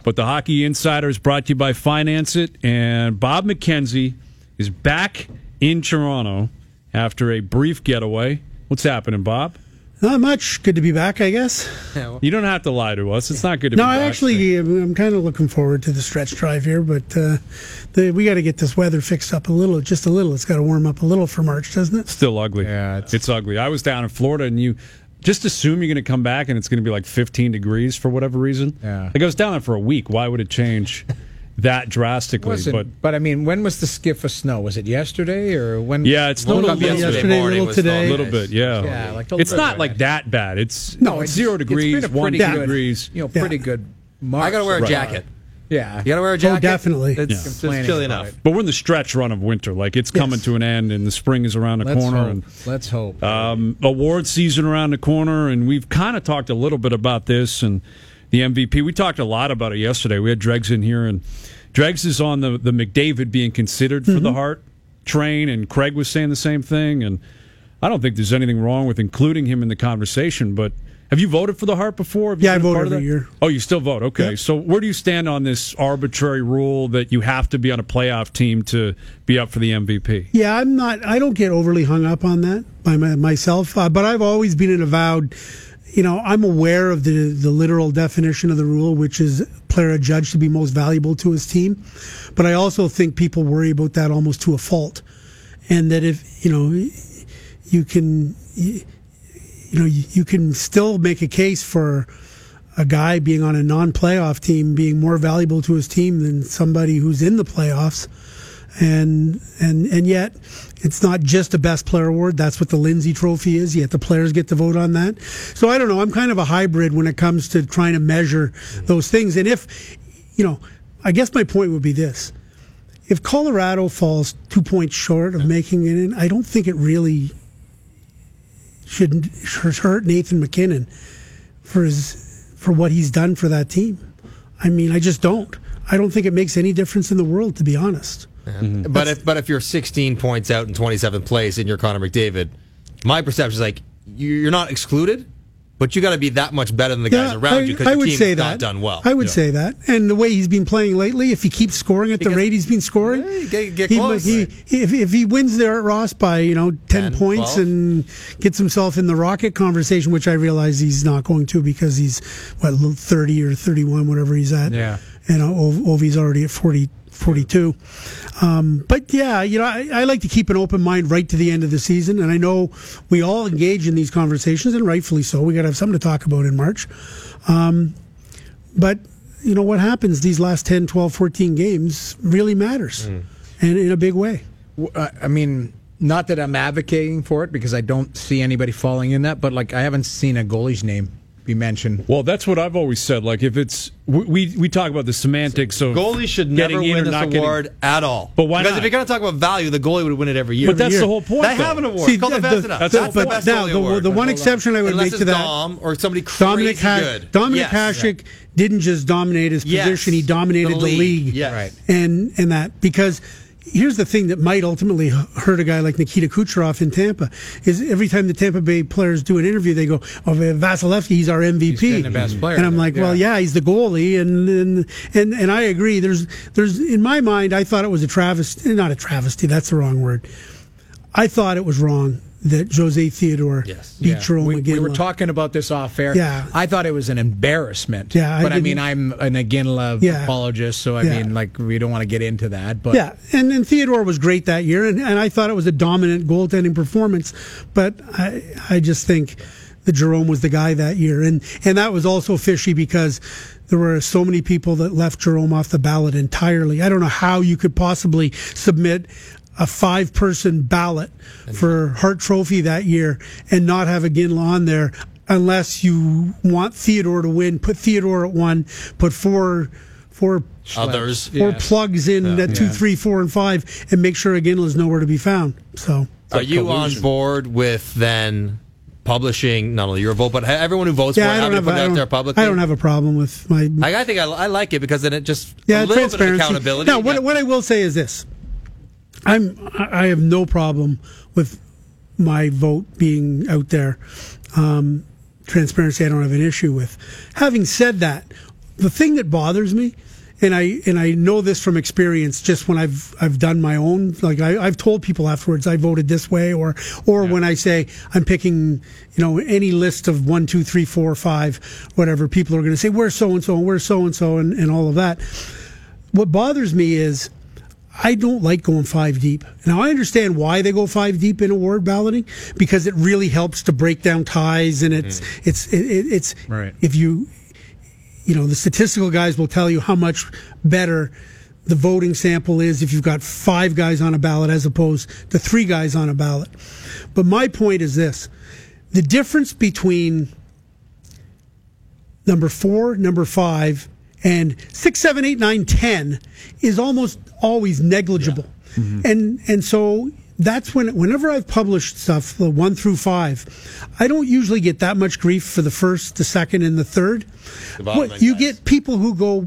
But the Hockey Insider is brought to you by Finance It, and Bob McKenzie is back in Toronto after a brief getaway. What's happening, Bob? Not much. Good to be back, I guess. You don't have to lie to us. It's not good to be back. I'm kind of looking forward to the stretch drive here, but we got to get this weather fixed up just a little. It's got to warm up a little for March, doesn't it? Still ugly. Yeah, it's ugly. I was down in Florida, and you just assume you're going to come back, and it's going to be like 15 degrees for whatever reason. Yeah. Like I was down there for a week. Why would it change that drastically? But I mean, when was the skiff of snow? Was it yesterday or when? Yeah, it's a little bit yesterday, a little today. A little bit, yeah. It's not like that bad. It's 0 degrees, 1 degrees. Pretty good. March. I got to wear a jacket. Yeah, you got to wear a jacket. Oh, definitely. It's chilly enough. But we're in the stretch run of winter. Like it's coming to an end, and the spring is around the corner. Let's hope. Award season around the corner, and we've kind of talked a little bit about this and the MVP. We talked a lot about it yesterday. We had Dregs in here, and Dregs is on the McDavid being considered for the Hart train, and Craig was saying the same thing. And I don't think there's anything wrong with including him in the conversation, but have you voted for the Hart before? Yeah, I vote every year. Oh, you still vote? Okay. Yeah. So where do you stand on this arbitrary rule that you have to be on a playoff team to be up for the MVP? Yeah, I don't get overly hung up on that by myself, but I've always been an avowed, I'm aware of the literal definition of the rule, which is player adjudged to be most valuable to his team. But I also think people worry about that almost to a fault. And that if, you can still make a case for a guy being on a non-playoff team being more valuable to his team than somebody who's in the playoffs. And yet it's not just a best player award. That's what the Lindsay Trophy is. Yet the players get to vote on that. So I don't know. I'm kind of a hybrid when it comes to trying to measure those things. And if, I guess my point would be this. If Colorado falls 2 points short of making it in, I don't think it really should hurt Nathan MacKinnon for what he's done for that team. I mean, I just don't. I don't think it makes any difference in the world, to be honest. Mm-hmm. But if you're 16 points out in 27th place and you're Connor McDavid, my perception is like you're not excluded, but you got to be that much better than the guys around you because your team's not done well. I would say that, and the way he's been playing lately, if he keeps scoring at the rate he's been scoring, get close. If he wins there at Ross by 10 points 12. And gets himself in the Rocket conversation, which I realize he's not going to because he's 30 or 31, whatever he's at. Yeah, and Ovi's already at 42. But yeah, I like to keep an open mind right to the end of the season, and I know we all engage in these conversations, and rightfully so. We got to have something to talk about in March. But what happens these last 10, 12, 14 games really matters, and in a big way. I mean, not that I'm advocating for it because I don't see anybody falling in that, but I haven't seen a goalie's name be mentioned. Well, that's what I've always said. Like, if it's we talk about the semantics of goalies should never win this award at all. But why because not? If you're going to talk about value, the goalie would win it every year. But that's the whole point. They have an award. It's called the Vezina. That's the best goalie award. The one exception I would Unless make to that, Dom or somebody crazy good. Dominic Hasek didn't just dominate his position; he dominated the league. Yes. Right. And that because. Here's the thing that might ultimately hurt a guy like Nikita Kucherov in Tampa is every time the Tampa Bay players do an interview, they go, Vasilevsky, he's our MVP. He's the best player. And I'm like, well, yeah, he's the goalie. And I agree. There's in my mind, I thought it was a travesty. Not a travesty. That's the wrong word. I thought it was wrong that Jose Theodore beat Jerome McGinley. We were talking about this off air. Yeah. I thought it was an embarrassment. Yeah, but I'm an Iginla apologist, so I mean, we don't want to get into that. But yeah, and Theodore was great that year, and I thought it was a dominant goaltending performance. But I just think that Jerome was the guy that year, and that was also fishy because there were so many people that left Jerome off the ballot entirely. I don't know how you could possibly submit a 5-person ballot for Hart Trophy that year and not have Iginla on there unless you want Theodore to win. Put Theodore at 1, put four others, plugs in at 2, 3, 4, and 5, and make sure Iginla's nowhere to be found. So, are you on board with then publishing not only your vote but everyone who votes for it, having to put it out there publicly? I don't have a problem with my. I think I like it because then it just a little bit of accountability. Now, what I will say is this. I have no problem with my vote being out there. Transparency I don't have an issue with. Having said that, the thing that bothers me, and I know this from experience, just when I've done my own, like I've told people afterwards I voted this way, or when I say I'm picking, any list of 1, 2, 3, 4, 5, whatever, people are going to say where's so and so and where's so and so and all of that. What bothers me is I don't like going 5 deep. Now I understand why they go 5 deep in award balloting, because it really helps to break down ties, and it's right. If the statistical guys will tell you how much better the voting sample is if you've got 5 guys on a ballot as opposed to 3 guys on a ballot. But my point is this: the difference between number 4, number 5, and 6, 7, 8, 9, 10 is almost always negligible. Yeah. Mm-hmm. And so that's whenever I've published stuff, the 1 through 5, I don't usually get that much grief for the first, the second, and the third. You get people who go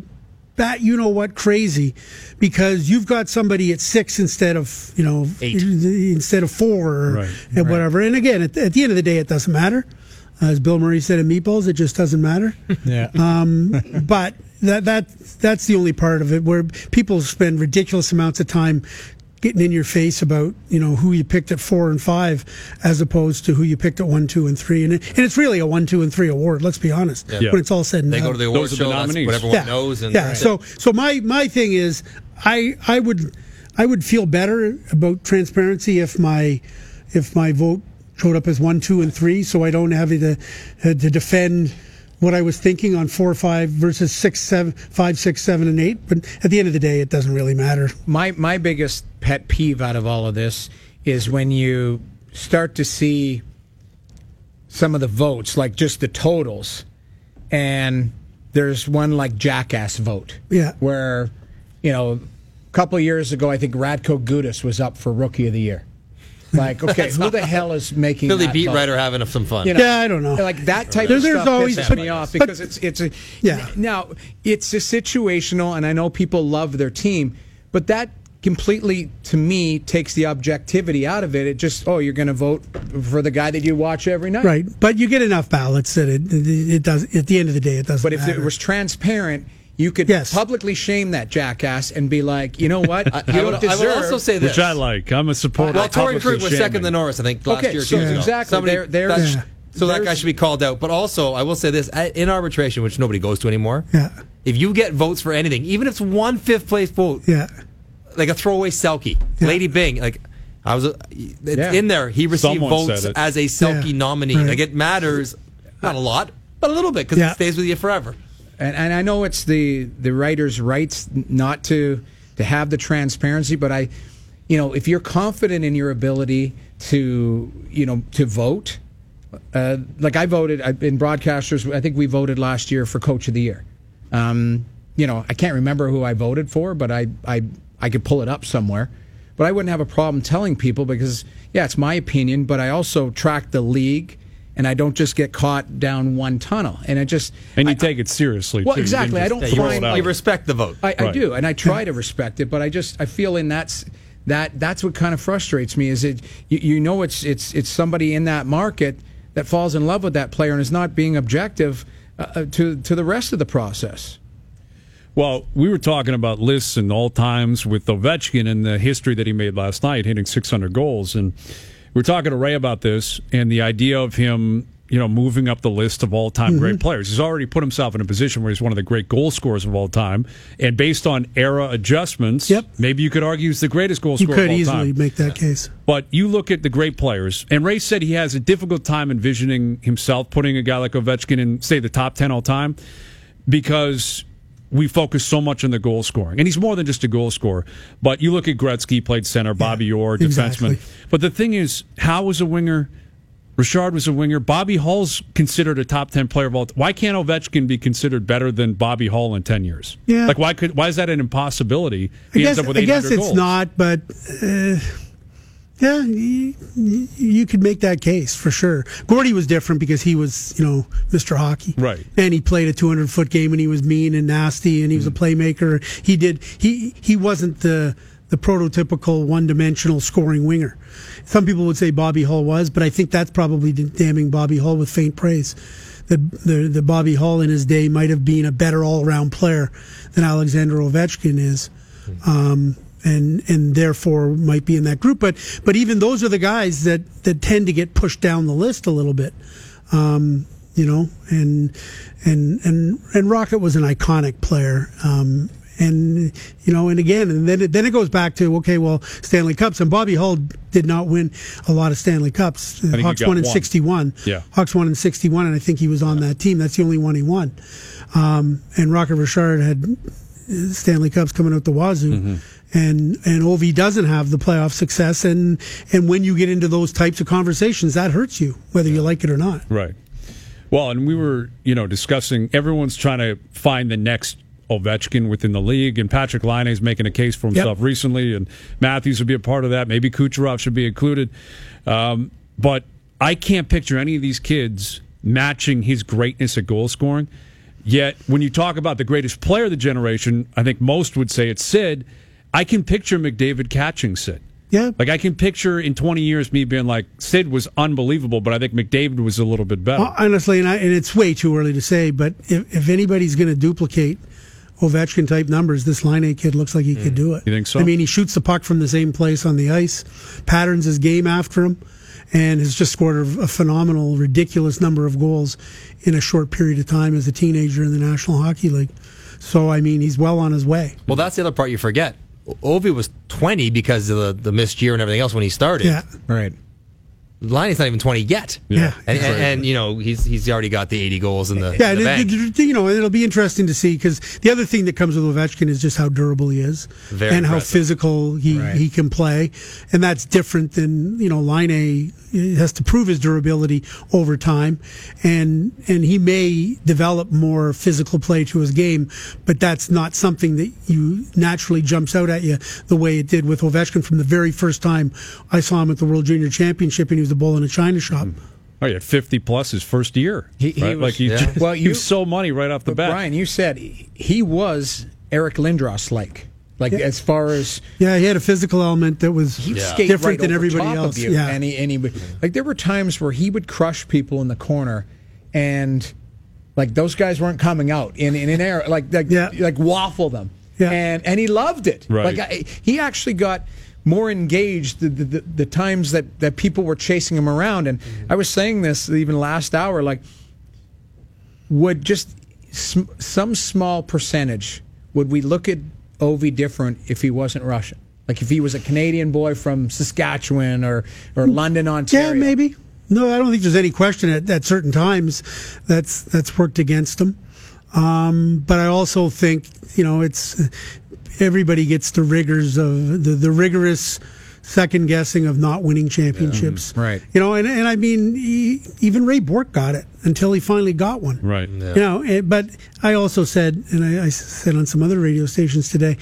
crazy because you've got somebody at 6 instead of 8, instead of 4, right. And whatever. And again, at the end of the day, it doesn't matter. As Bill Murray said in Meatballs, it just doesn't matter. Yeah. But that's the only part of it where people spend ridiculous amounts of time getting in your face about who you picked at 4 and 5 as opposed to who you picked at 1, 2, and 3, and it's really a 1, 2, and 3 award. Let's be honest. Yeah. When it's all said and done, they go to the award show. That's what everyone knows. And yeah. So my thing is, I would feel better about transparency if my vote showed up as 1, 2, and 3, so I don't have to defend what I was thinking on 4, 5 versus 6, 7, 5, 6, 7, and 8. But at the end of the day, it doesn't really matter. My biggest pet peeve out of all of this is when you start to see some of the votes, like just the totals, and there's one like Jackass vote. Yeah. Where, a couple of years ago, I think Radko Gudas was up for Rookie of the Year. Like, okay, who the hell is making Philly that beat vote? writer having some fun. Yeah, I don't know. Like that type of stuff always pisses me off because it's a yeah. Now it's a situational, and I know people love their team, but that completely, to me, takes the objectivity out of it. It just, you're going to vote for the guy that you watch every night, right? But you get enough ballots that it does. At the end of the day, it doesn't. But if matter. it was transparent, you could publicly shame that jackass and be like, you know what? You don't deserve. I will also say this, which I like. I'm a supporter. Well, Torrey Krug was second to Norris, I think, last year. So exactly. So that guy should be called out. But also, I will say this: in arbitration, which nobody goes to anymore, if you get votes for anything, even if it's 1 5th place vote, like a throwaway Selke, Lady Bing, like it's in there. He received votes as a Selke nominee. Right. Like it matters, not a lot, but a little bit because it stays with you forever. And I know it's the writer's rights not to have the transparency, but if you're confident in your ability to vote, like I voted in broadcasters, I think we voted last year for Coach of the Year. I can't remember who I voted for, but I could pull it up somewhere. But I wouldn't have a problem telling people because, it's my opinion, but I also track the league. And I don't just get caught down one tunnel, and you take it seriously. Well, too. exactly. I don't find you respect the vote. I do, and I try to respect it, but I feel that's what kind of frustrates me. Is it it's somebody in that market that falls in love with that player and is not being objective to the rest of the process. Well, we were talking about lists and all times with Ovechkin and the history that he made last night, hitting 600 goals, and we're talking to Ray about this and the idea of him, moving up the list of all-time great players. He's already put himself in a position where he's one of the great goal scorers of all time. And based on era adjustments, maybe you could argue he's the greatest goal scorer of all time. You could easily make that case. But you look at the great players, and Ray said he has a difficult time envisioning himself putting a guy like Ovechkin in, say, the top 10 all time because we focus so much on the goal scoring. And he's more than just a goal scorer. But you look at Gretzky, played center, Bobby Orr, defenseman. Exactly. But the thing is, Howe was a winger, Richard was a winger, Bobby Hull's considered a top 10 player of all time. Why can't Ovechkin be considered better than Bobby Hull in 10 years? Yeah. Like, why is that an impossibility? I guess it's not, but... you could make that case for sure. Gordy was different because he was, Mr. Hockey, right? And he played a 200-foot game, and he was mean and nasty, and he was a playmaker. He wasn't the prototypical one-dimensional scoring winger. Some people would say Bobby Hull was, but I think that's probably damning Bobby Hull with faint praise. that Bobby Hull in his day might have been a better all-around player than Alexander Ovechkin is. And therefore might be in that group. But even those are the guys that tend to get pushed down the list a little bit. And Rocket was an iconic player. And then it goes back to, okay, well, Stanley Cups, and Bobby Hull did not win a lot of Stanley Cups. Hawks won in 61. Yeah. Hawks won in 61, and I think he was on that team. That's the only one he won. And Rocket Richard had Stanley Cups coming out the wazoo. And Ovi doesn't have the playoff success, and when you get into those types of conversations, that hurts you, whether you like it or not. Right. Well, and we were, discussing, everyone's trying to find the next Ovechkin within the league, and Patrick Laine is making a case for himself recently, and Matthews would be a part of that. Maybe Kucherov should be included. But I can't picture any of these kids matching his greatness at goal scoring. Yet, when you talk about the greatest player of the generation, I think most would say it's Sid. I can picture McDavid catching Sid. Yeah. Like, I can picture in 20 years me being like, Sid was unbelievable, but I think McDavid was a little bit better. Well, honestly, and it's way too early to say, but if anybody's going to duplicate Ovechkin-type numbers, this Laine kid looks like he could do it. You think so? I mean, he shoots the puck from the same place on the ice, patterns his game after him, and has just scored a phenomenal, ridiculous number of goals in a short period of time as a teenager in the National Hockey League. So, I mean, he's well on his way. Well, that's the other part you forget. Ovi was 20 because of the missed year and everything else when he started. Yeah. Right. Liney's not even 20 yet. Yeah. And he's already got the 80 goals in the bank. It'll be interesting to see, because the other thing that comes with Ovechkin is just how durable he is. Very and how impressive. physical he can play. And that's different than, Laine has to prove his durability over time. And he may develop more physical play to his game, but that's not something that you naturally jumps out at you the way it did with Ovechkin from the very first time I saw him at the World Junior Championship, and he was a bull in a china shop. Oh, he had 50 plus his first year. He was so money right off the bat. Brian, you said he was Eric Lindros like as far as he had a physical element that was different right than over everybody top else. Of you. Yeah, and he like there were times where he would crush people in the corner, and like those guys weren't coming out in an air like waffle them. Yeah. And he loved it. Right. Like he actually got more engaged the times that people were chasing him around. And I was saying this even last hour, like, would just some small percentage, would we look at Ovi different if he wasn't Russian? Like if he was a Canadian boy from Saskatchewan or London, Ontario? Yeah, maybe. No, I don't think there's any question at certain times that's worked against him. But I also think, it's everybody gets the rigors of the rigorous second guessing of not winning championships. Right. And I mean, even Ray Bourque got it until he finally got one. Right. Yeah. But I also said, and I said on some other radio stations today,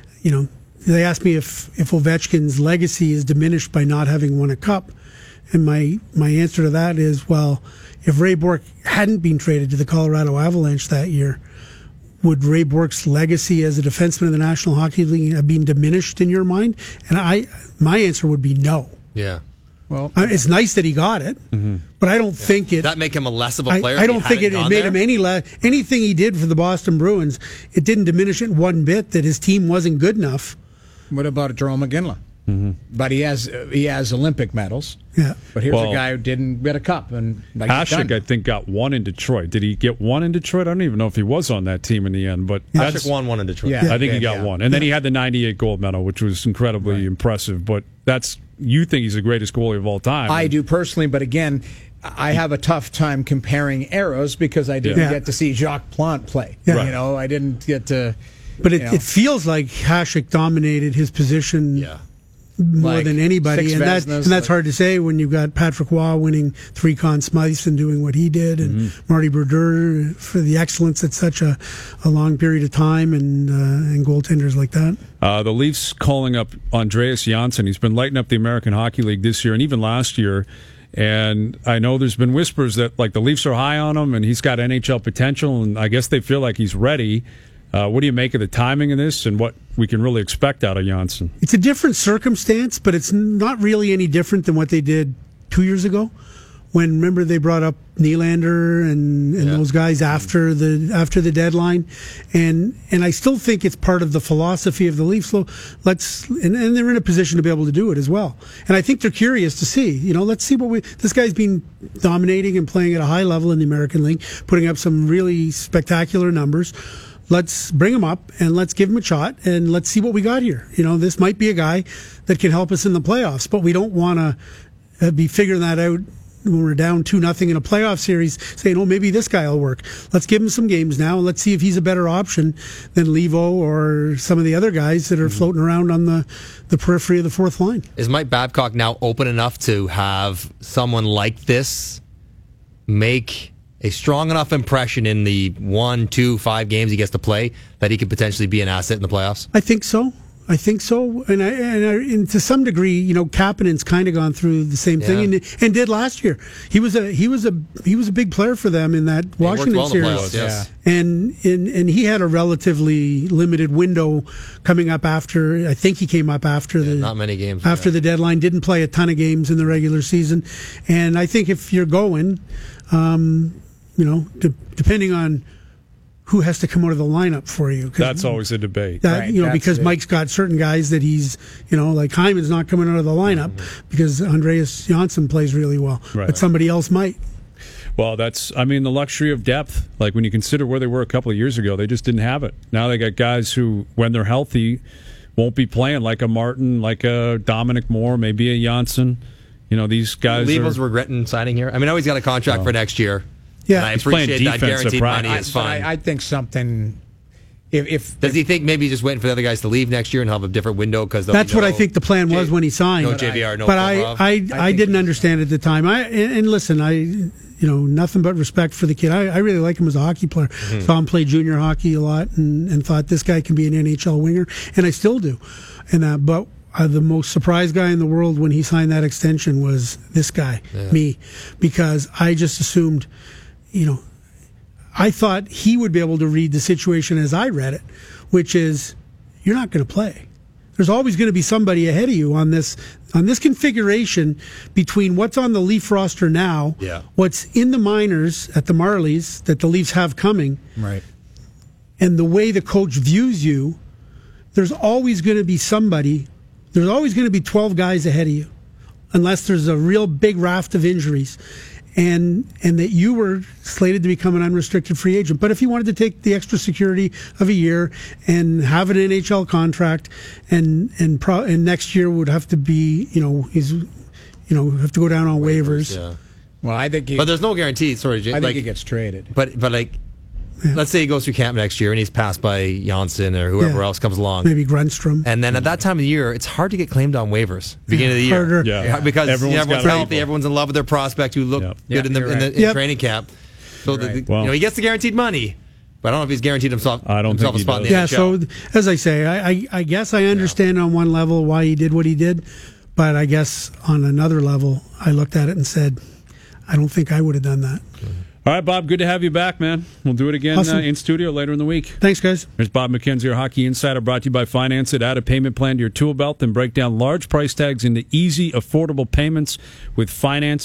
they asked me if Ovechkin's legacy is diminished by not having won a cup. And my answer to that is, well, if Ray Bourque hadn't been traded to the Colorado Avalanche that year, would Ray Bourque's legacy as a defenseman in the National Hockey League have been diminished in your mind? And my answer would be no. Yeah. Well, it's nice that he got it, but I don't think it. That make him a less of a player. I don't think it made him any less. Anything he did for the Boston Bruins, it didn't diminish it one bit that his team wasn't good enough. What about Jerome McGinley? But he has Olympic medals. Yeah. But here's a guy who didn't get a cup. And Hasek, I think, got one in Detroit. Did he get one in Detroit? I don't even know if he was on that team in the end. But Hasek won one in Detroit. Yeah, I think he got one. And then he had the 98 gold medal, which was incredibly impressive. But you think he's the greatest goalie of all time. I do personally, but again, I have a tough time comparing eras because I didn't get to see Jacques Plante play. Yeah. Right. I didn't get to... But it feels like Hasek dominated his position... Yeah. More than anybody, and that's hard to say when you've got Patrick Waugh winning 3 Conn Smythes and doing what he did, and Marty Brodeur for the excellence at such a long period of time, and goaltenders like that. The Leafs calling up Andreas Janssen. He's been lighting up the American Hockey League this year and even last year. And I know there's been whispers that the Leafs are high on him and he's got NHL potential, and I guess they feel like he's ready. What do you make of the timing of this and what we can really expect out of Janssen? It's a different circumstance, but it's not really any different than what they did 2 years ago remember they brought up Nylander and those guys after the deadline, and I still think it's part of the philosophy of the Leafs. So and they're in a position to be able to do it as well. And I think they're curious to see, let's see this guy's been dominating and playing at a high level in the American League, putting up some really spectacular numbers. Let's bring him up and let's give him a shot and let's see what we got here. This might be a guy that can help us in the playoffs, but we don't want to be figuring that out when we're down 2-0 in a playoff series, saying, oh, maybe this guy will work. Let's give him some games now and let's see if he's a better option than Levo or some of the other guys that are floating around on the periphery of the fourth line. Is Mike Babcock now open enough to have someone like this make a strong enough impression in the 1, 2, 5 games he gets to play that he could potentially be an asset in the playoffs? I think so. And to some degree, Kapanen's kind of gone through the same thing and did last year. He was a big player for them in that Washington series. Yes. And he had a relatively limited window coming up after. I think he came up after not many games after the deadline. Didn't play a ton of games in the regular season. And I think if you're going, depending on who has to come out of the lineup for you. That's always a debate. Because Mike's got certain guys that he's, like Hyman's not coming out of the lineup because Andreas Johnsson plays really well, but somebody else might. Well, that's, the luxury of depth. Like when you consider where they were a couple of years ago, they just didn't have it. Now they got guys who, when they're healthy, won't be playing, like a Martin, like a Dominic Moore, maybe a Johnsson. These guys Levo's regretting signing here. I know he's got a contract for next year. Yeah, and I appreciate that guaranteed money is fine. I think something. If does he think maybe he's just waiting for the other guys to leave next year and have a different window? Because that's what I think the plan was when he signed. No JVR, no. But I didn't understand at the time. And listen, nothing but respect for the kid. I really like him as a hockey player. Saw him play junior hockey a lot, and thought this guy can be an NHL winger, and I still do. And but. The most surprised guy in the world when he signed that extension was this guy, me, because I just assumed, I thought he would be able to read the situation as I read it, which is, you're not going to play. There's always going to be somebody ahead of you on this configuration between what's on the Leaf roster now, what's in the minors at the Marlies that the Leafs have coming, right, and the way the coach views you. There's always going to be somebody. There's always going to be 12 guys ahead of you, unless there's a real big raft of injuries, and that you were slated to become an unrestricted free agent. But if you wanted to take the extra security of a year and have an NHL contract, and next year would have to be, have to go down on waivers. Yeah. Well, I think, but there's no guarantee. Sorry, I think he gets traded. But let's say he goes through camp next year and he's passed by Johnsson or whoever else comes along. Maybe Grundstrom. And then at that time of the year, it's hard to get claimed on waivers. Beginning of the year. Harder. Yeah. Because everyone's healthy, everyone's in love with their prospect who look good in training camp. So he gets the guaranteed money. But I don't know if he's guaranteed himself a spot in the NHL. So as I say, I guess I understand on one level why he did what he did. But I guess on another level, I looked at it and said, I don't think I would have done that. All right, Bob, good to have you back, man. We'll do it again in studio later in the week. Thanks, guys. There's Bob McKenzie, our Hockey Insider, brought to you by Finance It. Add a payment plan to your tool belt, then break down large price tags into easy, affordable payments with Finance